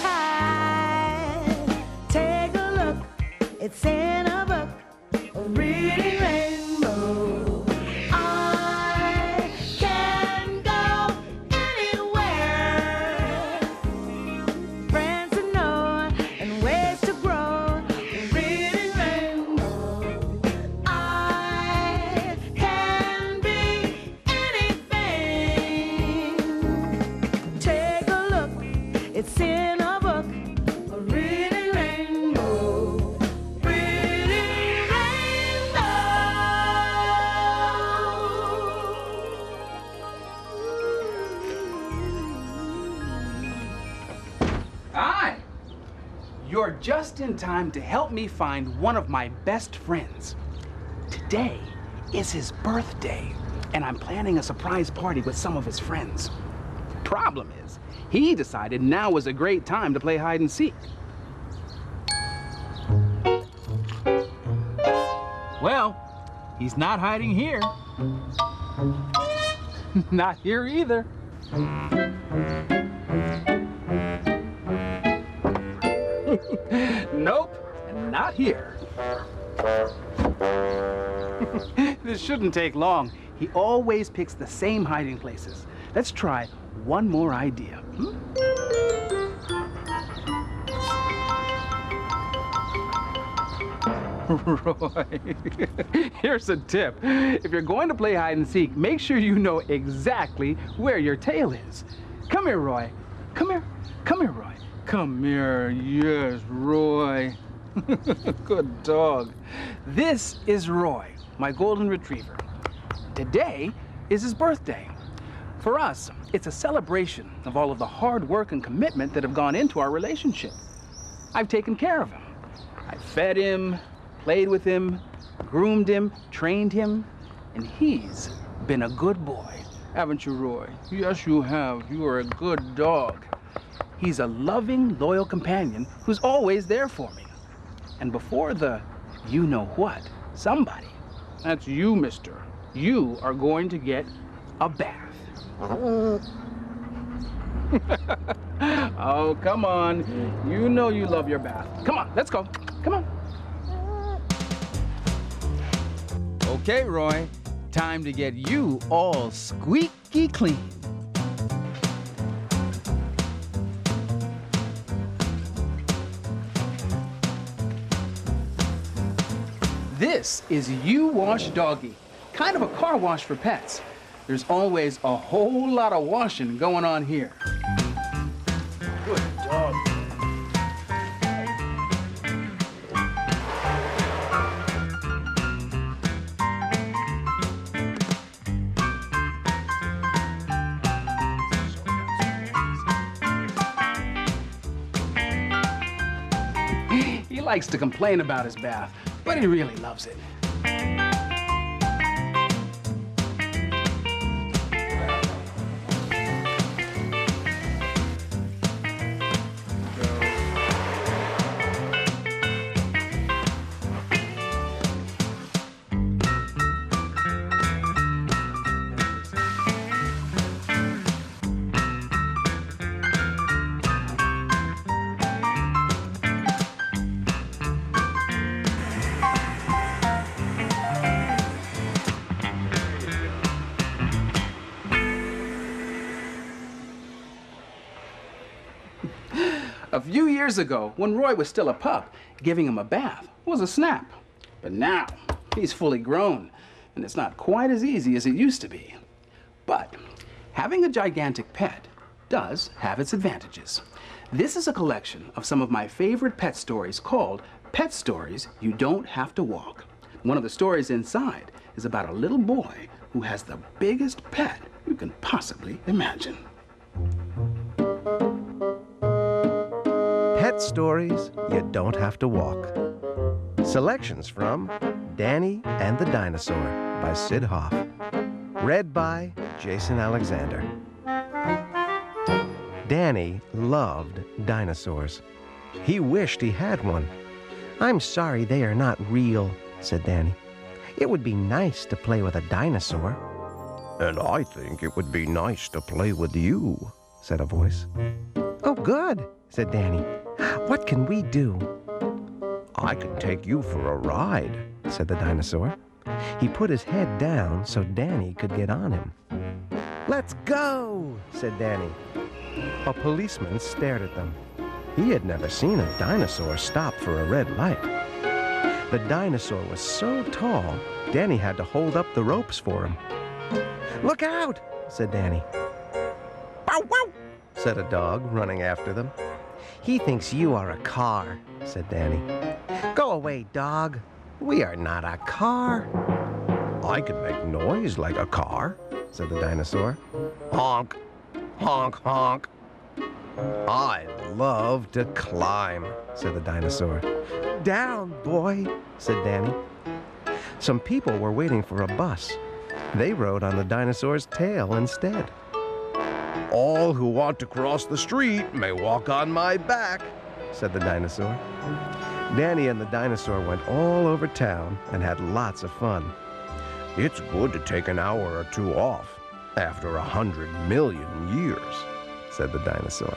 tide. Take a look, it's in a book, a reading rainbow. I can go anywhere. Friends to know and ways to grow, a reading rainbow. I can be anything. Take a look, it's in a book, a reading rainbow. Reading rainbow. Hi! You're just in time to help me find one of my best friends. Today is his birthday, and I'm planning a surprise party with some of his friends. Problem is, he decided now was a great time to play hide and seek. Well, he's not hiding here. Not here either. Nope, and not here. This shouldn't take long. He always picks the same hiding places. Let's try one more idea. Roy, here's a tip. If you're going to play hide and seek, make sure you know exactly where your tail is. Come here, Roy. Come here. Come here, Roy. Come here. Yes, Roy. Good dog. This is Roy, my golden retriever. Today is his birthday. For us, it's a celebration of all of the hard work and commitment that have gone into our relationship. I've taken care of him. I fed him, played with him, groomed him, trained him, and he's been a good boy. Haven't you, Roy? Yes, you have. You are a good dog. He's a loving, loyal companion who's always there for me. And before the you-know-what, somebody, that's you, mister, you are going to get a bath. Oh, come on. You know you love your bath. Come on, let's go. Come on. Okay, Roy, time to get you all squeaky clean. This is U-Wash Doggy, kind of a car wash for pets. There's always a whole lot of washing going on here. Good dog. He likes to complain about his bath, but he really loves it. A few years ago, when Roy was still a pup, giving him a bath was a snap. But now, he's fully grown, and it's not quite as easy as it used to be. But having a gigantic pet does have its advantages. This is a collection of some of my favorite pet stories called Pet Stories You Don't Have to Walk. One of the stories inside is about a little boy who has the biggest pet you can possibly imagine. Pet Stories You Don't Have to Walk. Selections from Danny and the Dinosaur by Sid Hoff. Read by Jason Alexander. Danny loved dinosaurs. He wished he had one. "I'm sorry they are not real," said Danny. "It would be nice to play with a dinosaur." "And I think it would be nice to play with you," said a voice. "Oh, good," said Danny. What can we do? I can take you for a ride, said the dinosaur. He put his head down so Danny could get on him. Let's go, said Danny. A policeman stared at them. He had never seen a dinosaur stop for a red light. The dinosaur was so tall, Danny had to hold up the ropes for him. Look out, said Danny. Bow wow, said a dog, running after them. He thinks you are a car, said Danny. Go away, dog. We are not a car. I can make noise like a car, said the dinosaur. Honk, honk, honk. I love to climb, said the dinosaur. Down, boy, said Danny. Some people were waiting for a bus. They rode on the dinosaur's tail instead. All who want to cross the street may walk on my back, said the dinosaur. Danny and the dinosaur went all over town and had lots of fun. It's good to take an hour or two off after 100 million years, said the dinosaur.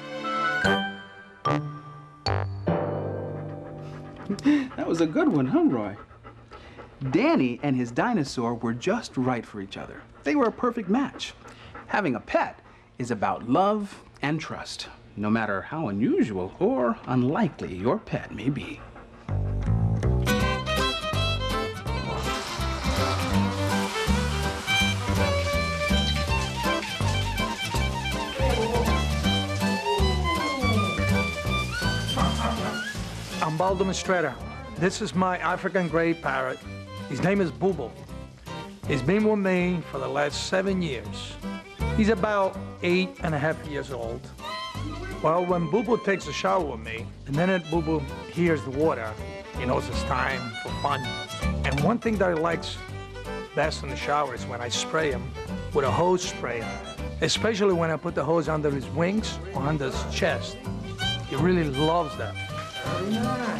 That was a good one, huh, Roy? Danny and his dinosaur were just right for each other. They were a perfect match. Having a pet is about love and trust, no matter how unusual or unlikely your pet may be. I'm Baldo Mistretta. This is my African gray parrot. His name is Boo Boo. He's been with me for the last 7 years. He's about 8.5 years old. Well, when Boo Boo takes a shower with me, the minute Boo Boo hears the water, he knows it's time for fun. And one thing that he likes best in the shower is when I spray him with a hose sprayer, especially when I put the hose under his wings or under his chest. He really loves that. Very nice.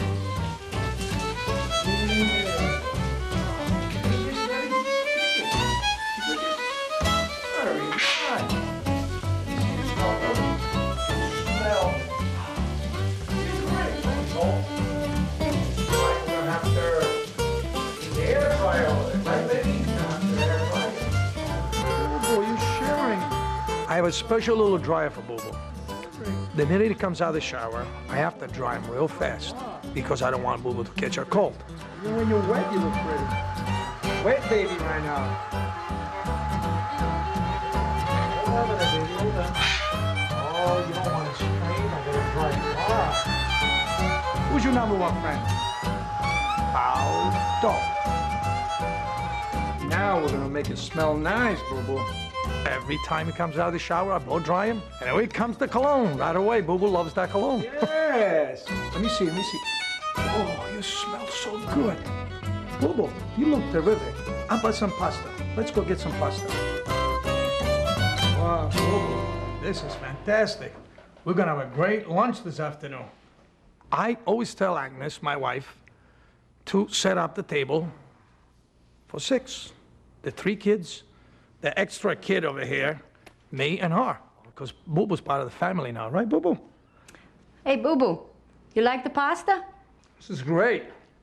I have a special little dryer for Boo Boo. The minute he comes out of the shower, I have to dry him real fast because I don't want Boo Boo to catch a cold. Even when you're wet, you look pretty. Wet baby right now. Hold on, baby, hold on. Oh, you don't want to strain, I gotta dry it off. Who's your #1 friend? Baldo. Now we're gonna make it smell nice, Boo Boo. Every time he comes out of the shower, I blow dry him, and away comes the cologne. Right away, Boo Boo loves that cologne. Yes. Let me see, let me see. Oh, you smell so good. Boo Boo, you look terrific. How about some pasta? Let's go get some pasta. Wow, Boo Boo, this is fantastic. We're gonna have a great lunch this afternoon. I always tell Agnes, my wife, to set up the table for 6. The 3 kids, the extra kid over here, me and her, because Boo Boo's part of the family now, right, Boo Boo? Hey, Boo Boo, you like the pasta? This is great.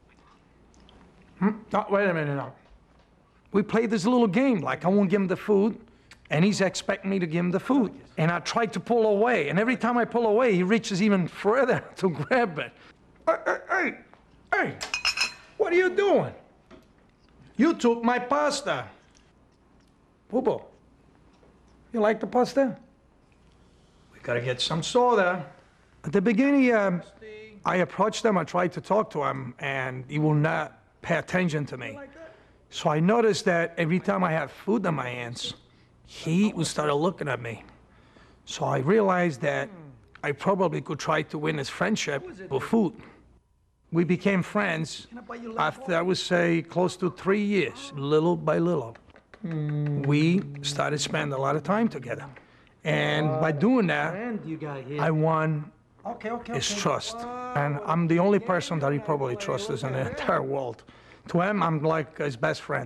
Oh, wait a minute now. We played this little game, like I won't give him the food, and he's expecting me to give him the food. And I tried to pull away, and every time I pull away, he reaches even further to grab it. Hey, what are you doing? You took my pasta. Boo Boo, you like the pasta? We gotta get some soda. At the beginning, I approached him, I tried to talk to him, and he will not pay attention to me. So I noticed that every time I have food in my hands, he would start looking at me. So I realized that I probably could try to win his friendship with food. We became friends after, I would say, close to 3 years, little by little. We started spending a lot of time together. And by doing that, I won his trust. And I'm the only person that he probably trusts in the entire world. To him, I'm like his best friend.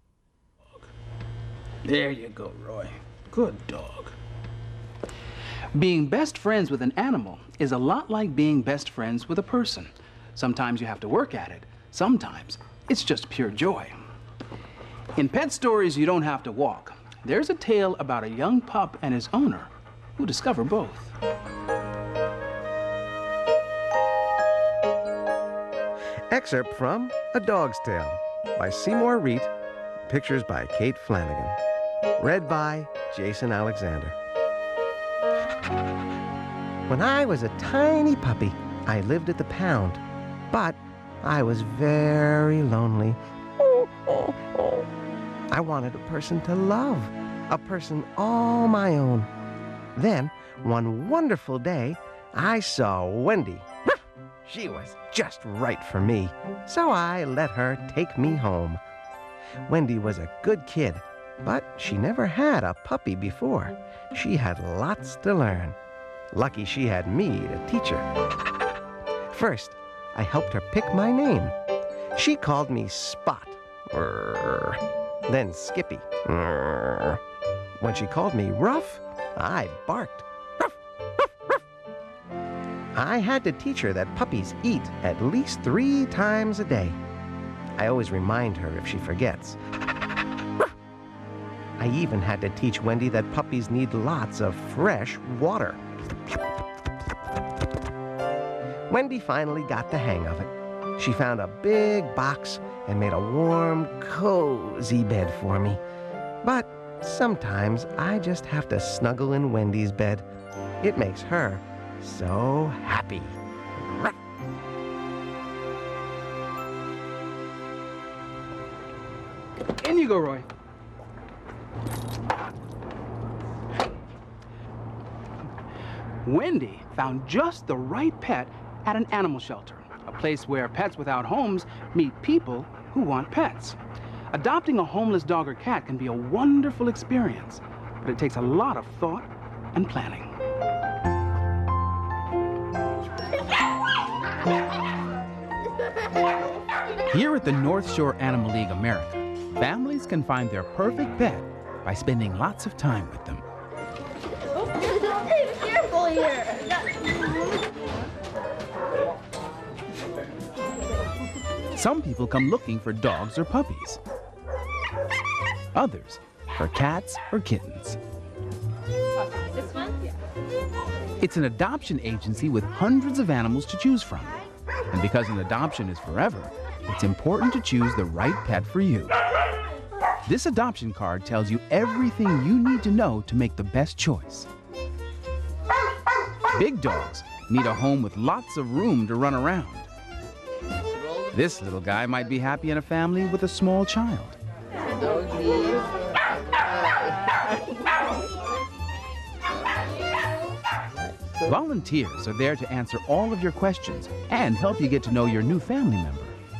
There you go, Roy. Good dog. Being best friends with an animal is a lot like being best friends with a person. Sometimes you have to work at it. Sometimes it's just pure joy. In Pet Stories You Don't Have to Walk, there's a tale about a young pup and his owner who discover both. Excerpt from A Dog's Tale by Seymour Reed. Pictures by Kate Flanagan. Read by Jason Alexander. When I was a tiny puppy, I lived at the pound, but I was very lonely. I wanted a person to love, a person all my own. Then, one wonderful day, I saw Wendy. She was just right for me, so I let her take me home. Wendy was a good kid, but she never had a puppy before. She had lots to learn. Lucky she had me to teach her. First, I helped her pick my name. She called me Spot. Then Skippy. When she called me Ruff, I barked. I had to teach her that puppies eat at least 3 times a day. I always remind her if she forgets. I even had to teach Wendy that puppies need lots of fresh water. Wendy finally got the hang of it. She found a big box and made a warm, cozy bed for me. But sometimes I just have to snuggle in Wendy's bed. It makes her so happy. In you go, Roy. Wendy found just the right pet at an animal shelter, a place where pets without homes meet people who want pets. Adopting a homeless dog or cat can be a wonderful experience, but it takes a lot of thought and planning. Here at the North Shore Animal League America, families can find their perfect pet by spending lots of time with them. Careful here. Some people come looking for dogs or puppies. Others for cats or kittens. This one? It's an adoption agency with hundreds of animals to choose from. And because an adoption is forever, it's important to choose the right pet for you. This adoption card tells you everything you need to know to make the best choice. Big dogs need a home with lots of room to run around. This little guy might be happy in a family with a small child. Volunteers are there to answer all of your questions and help you get to know your new family member.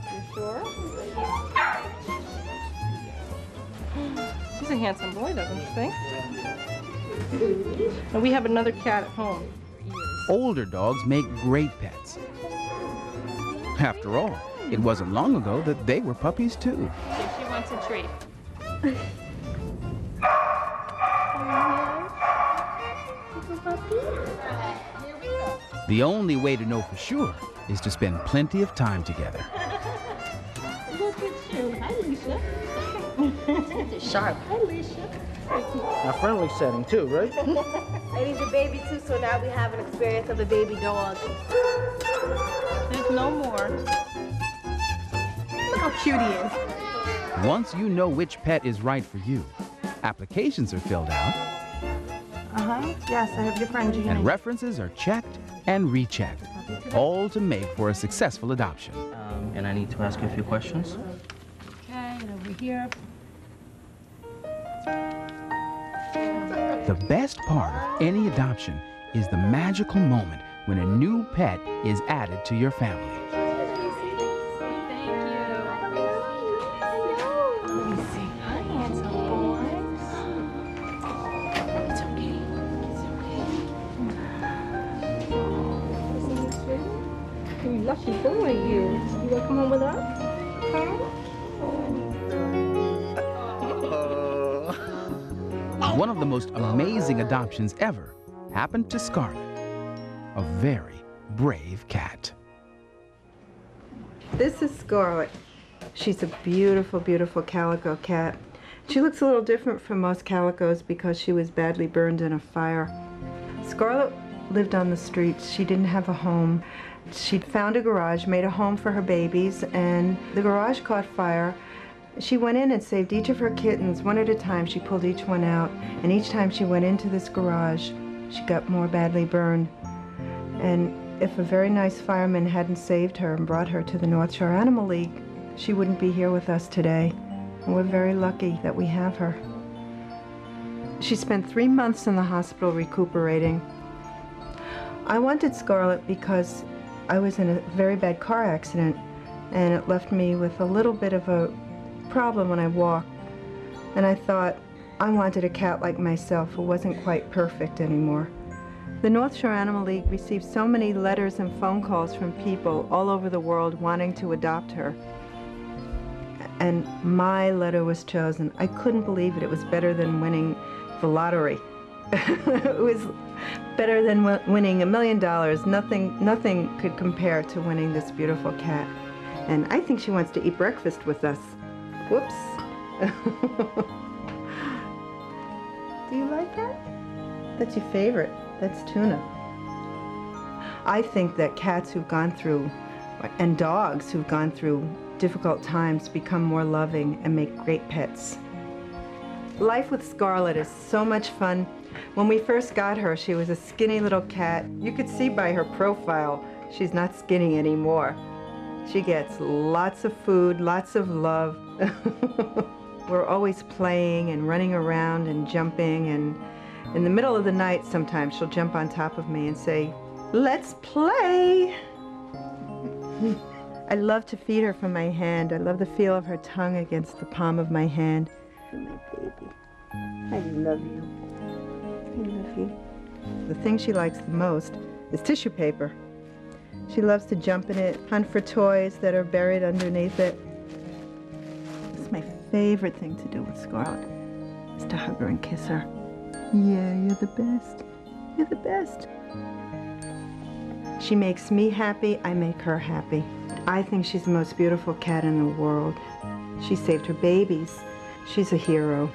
He's a handsome boy, doesn't you think? And we have another cat at home. Older dogs make great pets. After all, it wasn't long ago that they were puppies too. She wants a treat. The only way to know for sure is to spend plenty of time together. Look at you. Hi, Alicia. Sharp. Hi, Alicia. A friendly setting too, right? And he's a baby too, so now we have an experience of a baby dog. There's no more. Look how cute he is. Once you know which pet is right for you, applications are filled out, Yes, I have your friend Gina. and references are checked and rechecked, all to make for a successful adoption. And I need to ask you a few questions. Okay, and over here. The best part of any adoption is the magical moment when a new pet is added to your family. Thank you. Let me see. Hi, handsome boy. It's okay. It's okay. You lucky boy, you. You want to come home with us? One of the most amazing adoptions ever happened to Scarlet, a very brave cat. This is Scarlet. She's a beautiful, beautiful calico cat. She looks a little different from most calicos because she was badly burned in a fire. Scarlet lived on the streets. She didn't have a home. She found a garage, made a home for her babies, and the garage caught fire. She went in and saved each of her kittens. One at a time, she pulled each one out, and each time she went into this garage, she got more badly burned. And if a very nice fireman hadn't saved her and brought her to the North Shore Animal League, she wouldn't be here with us today. And we're very lucky that we have her. She spent 3 months in the hospital recuperating. I wanted Scarlet because I was in a very bad car accident, and it left me with a little bit of a problem when I walked. And I thought I wanted a cat like myself who wasn't quite perfect anymore. The North Shore Animal League received so many letters and phone calls from people all over the world wanting to adopt her. And my letter was chosen. I couldn't believe it. It was better than winning the lottery. It was better than winning $1 million. Nothing could compare to winning this beautiful cat. And I think she wants to eat breakfast with us. Whoops. Do you like that? That's your favorite. That's tuna. I think that cats who've gone through, and dogs who've gone through difficult times become more loving and make great pets. Life with Scarlet is so much fun. When we first got her, she was a skinny little cat. You could see by her profile, she's not skinny anymore. She gets lots of food, lots of love. We're always playing and running around and jumping, and in the middle of the night sometimes she'll jump on top of me and say, "Let's play." I love to feed her from my hand. I love the feel of her tongue against the palm of my hand. My baby, I love you. I love you. The thing she likes the most is tissue paper. She loves to jump in it, hunt for toys that are buried underneath it. It's my favorite thing to do with Scarlet, is to hug her and kiss her. Yeah, you're the best. You're the best. She makes me happy, I make her happy. I think she's the most beautiful cat in the world. She saved her babies. She's a hero.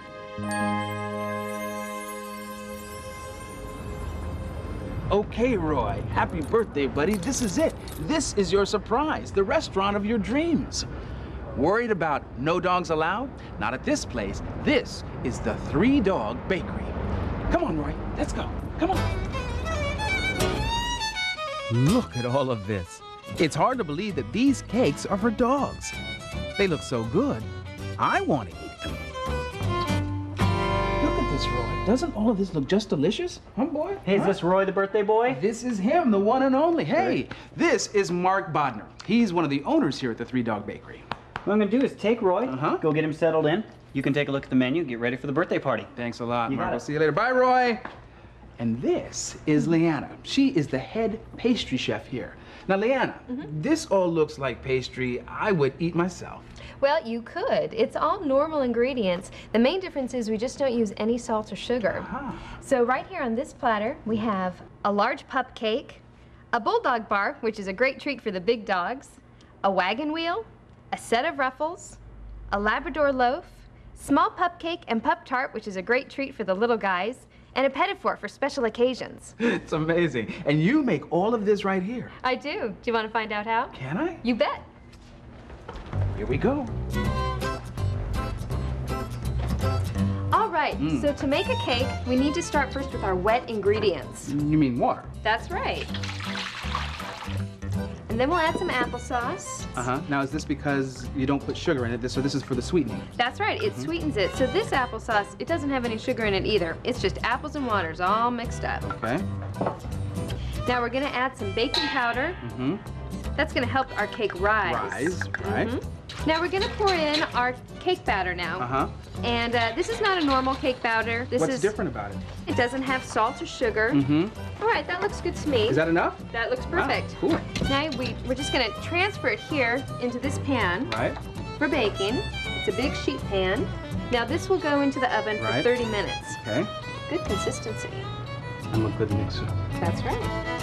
Okay, Roy, happy birthday, buddy. This is it. This is your surprise, the restaurant of your dreams. Worried about no dogs allowed? Not at this place. This is the 3 Dog Bakery. Come on, Roy, let's go. Come on. Look at all of this. It's hard to believe that these cakes are for dogs. They look so good. I want to eat them. Look at this, Roy. Doesn't all of this look just delicious? Huh, boy? Hey, is this Roy, the birthday boy? This is him, the one and only. Hey, this is Mark Bodner. He's one of the owners here at the 3 Dog Bakery. What I'm going to do is take Roy, go get him settled in. You can take a look at the menu, get ready for the birthday party. Thanks a lot, You Mark. got it. We'll see you later. Bye, Roy. And this is Leanna. She is the head pastry chef here. Now, Leanna, this all looks like pastry I would eat myself. Well, you could. It's all normal ingredients. The main difference is we just don't use any salt or sugar. So right here on this platter, we have a large pup cake, a bulldog bar, which is a great treat for the big dogs, a wagon wheel, a set of ruffles, a Labrador loaf, small pup cake and pup tart, which is a great treat for the little guys, and a petit four for special occasions. It's amazing. And you make all of this right here. I do. Do you want to find out how? Can I? You bet. Here we go. All right, so to make a cake, we need to start first with our wet ingredients. You mean water? That's right. And then we'll add some applesauce. Now, is this because you don't put sugar in it? So this is for the sweetening? That's right, it sweetens it. So this applesauce, it doesn't have any sugar in it either. It's just apples and waters all mixed up. Okay. Now we're gonna add some baking powder. That's gonna help our cake rise. Right. Now we're gonna pour in our cake batter now. And this is not a normal cake batter. What's different about it? It doesn't have salt or sugar. All right, that looks good to me. Is that enough? That looks perfect. Cool. Now we're just gonna transfer it here into this pan for baking. It's a big sheet pan. Now this will go into the oven for 30 minutes. Okay. Good consistency. I'm a good mixer. That's right.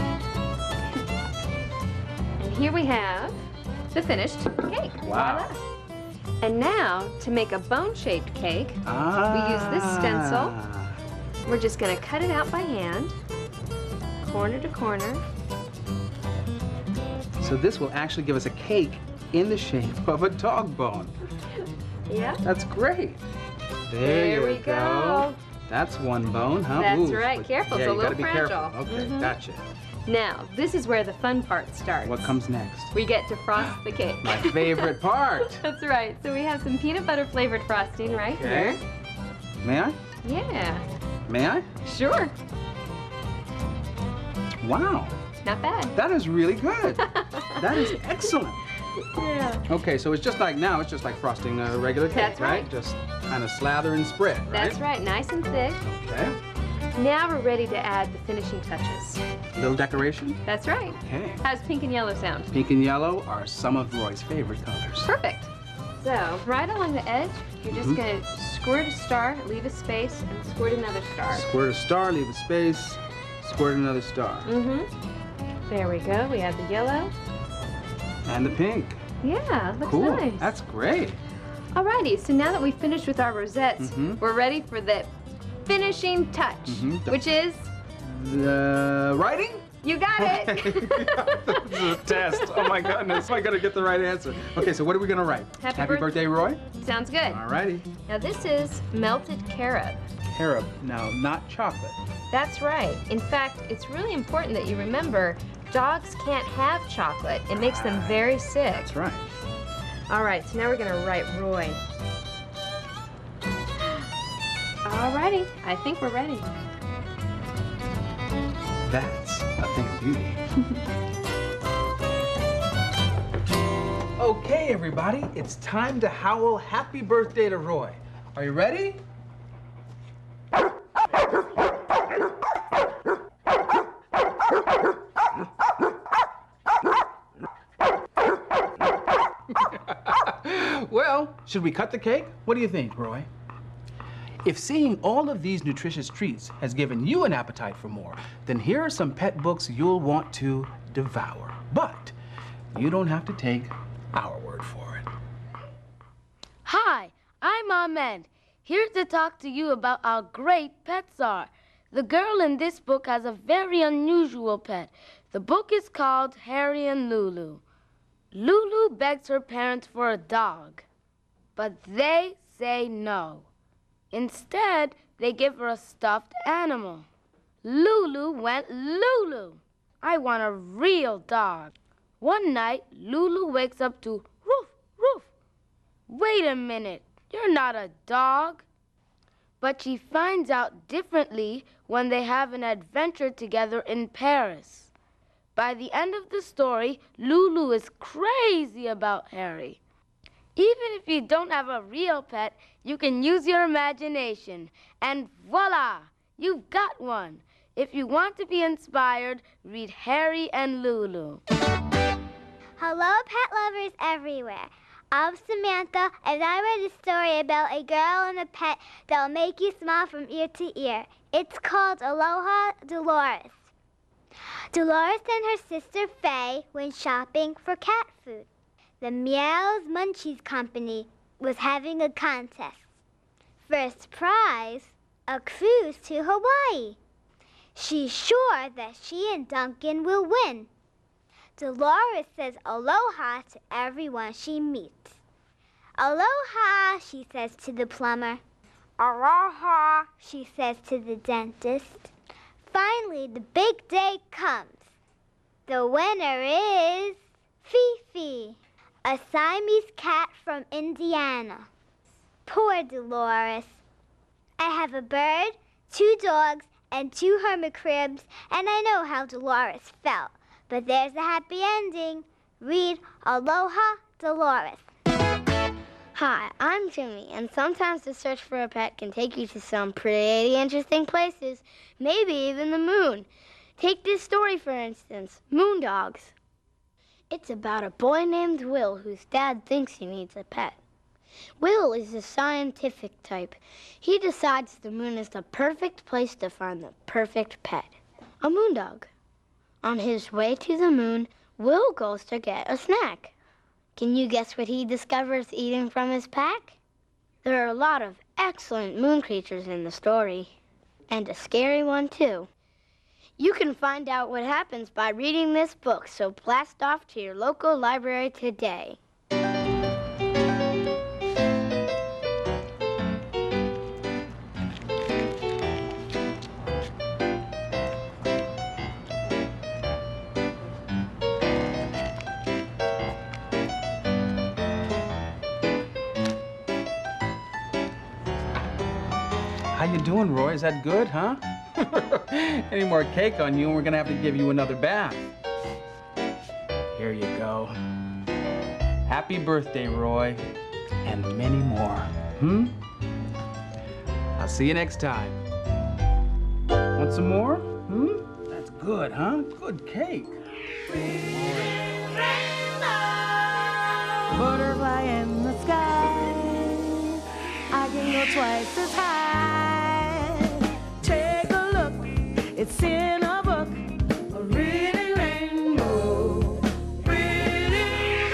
And here we have the finished cake. Wow. Voila. And now, to make a bone-shaped cake, we use this stencil. We're just going to cut it out by hand, corner to corner. So this will actually give us a cake in the shape of a dog bone. Yeah. That's great. There you we go. That's one bone, huh? That's Ooh, right. but- Careful, yeah, it's a you little gotta be fragile. careful. Okay, Mhm. gotcha. Now, this is where the fun part starts. What comes next? We get to frost the cake. My favorite part. That's right. So we have some peanut butter flavored frosting right Okay. here. May I? Yeah. May I? Sure. Wow. Not bad. That is really good. That is excellent. Yeah. Okay, so it's just like now, it's just like frosting a regular cake, That's right. Just kind of slather and spread, right? That's right. Nice and thick. Okay. Now we're ready to add the finishing touches. Little decoration. That's right. Okay. How's pink and yellow sound? Pink and yellow are some of Roy's favorite colors. Perfect. So, right along the edge, you're just Mhm. going to squirt a star, leave a space, and squirt another star. Squirt a star, leave a space, squirt another star. Mm-hmm. There we go. We have the yellow. And the pink. Yeah, looks Cool. nice. That's great. Alrighty, so now that we've finished with our rosettes, Mhm. we're ready for the finishing touch, Mhm. which is, The writing? you got it. This is a test. Oh my goodness. I gotta get the right answer. Okay, so what are we gonna write? Happy birthday, Roy? Sounds good. Alrighty. Now this is melted carob. Carob. Now, not chocolate. That's right. In fact, it's really important that you remember dogs can't have chocolate. It makes them very sick. That's right. All right, so now we're gonna write Roy. Alrighty, I think we're ready. That's a thing of beauty. Okay, everybody, it's time to howl happy birthday to Roy. Are you ready? Well, should we cut the cake? What do you think, Roy? If seeing all of these nutritious treats has given you an appetite for more, then here are some pet books you'll want to devour. But you don't have to take our word for it. Hi, I'm Ahmed, here to talk to you about how great pets are. The girl in this book has a very unusual pet. The book is called Harry and Lulu. Lulu begs her parents for a dog, but they say no. Instead, they give her a stuffed animal. Lulu went Lulu. I want a real dog. One night, Lulu wakes up to roof, roof. Wait a minute, you're not a dog. But she finds out differently when they have an adventure together in Paris. By the end of the story, Lulu is crazy about Harry. Even if you don't have a real pet, you can use your imagination. And voila, you've got one. If you want to be inspired, read Harry and Lulu. Hello, pet lovers everywhere. I'm Samantha, and I read a story about a girl and a pet that'll make you smile from ear to ear. It's called Aloha Dolores. Dolores and her sister Faye went shopping for cat food. The Meows Munchies Company was having a contest. First prize, a cruise to Hawaii. She's sure that she and Duncan will win. Dolores says aloha to everyone she meets. Aloha, she says to the plumber. Aloha, she says to the dentist. Finally, the big day comes. The winner is Fifi, a Siamese cat from Indiana. Poor Dolores. I have a bird, 2 dogs, and 2 hermit crabs, and I know how Dolores felt. But there's a happy ending. Read Aloha Dolores. Hi, I'm Jimmy, and sometimes the search for a pet can take you to some pretty interesting places, maybe even the moon. Take this story, for instance, Moondogs. It's about a boy named Will whose dad thinks he needs a pet. Will is the scientific type. He decides the moon is the perfect place to find the perfect pet, a moondog. On his way to the moon, Will goes to get a snack. Can you guess what he discovers eating from his pack? There are a lot of excellent moon creatures in the story, and a scary one too. You can find out what happens by reading this book, so blast off to your local library today. How you doing, Roy? Is that good, huh? Any more cake on you and we're gonna have to give you another bath. Here you go. Happy birthday, Roy. And many more. I'll see you next time. Want some more? That's good, huh? Good cake. Butterfly in the sky, I can go twice as high. Take a look, it's in a book, a reading rainbow, reading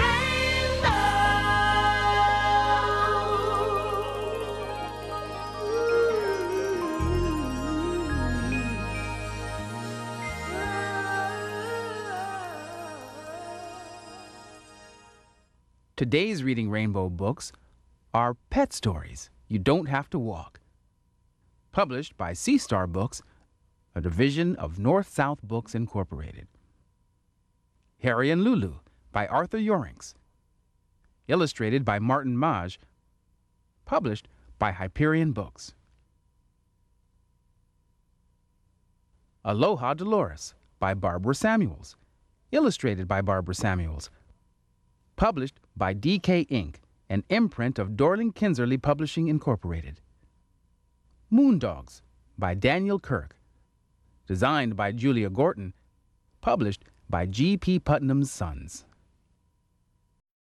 Today's Reading Rainbow books are pet stories you don't have to walk. Published by Sea Star Books, a division of North South Books Incorporated. Harry and Lulu by Arthur Yorinks. Illustrated by Martin Maj. Published by Hyperion Books. Aloha Dolores by Barbara Samuels. Illustrated by Barbara Samuels. Published by DK Inc., an imprint of Dorling Kinserly Publishing Incorporated. Moondogs by Daniel Kirk. Designed by Julia Gorton. Published by G.P. Putnam's Sons.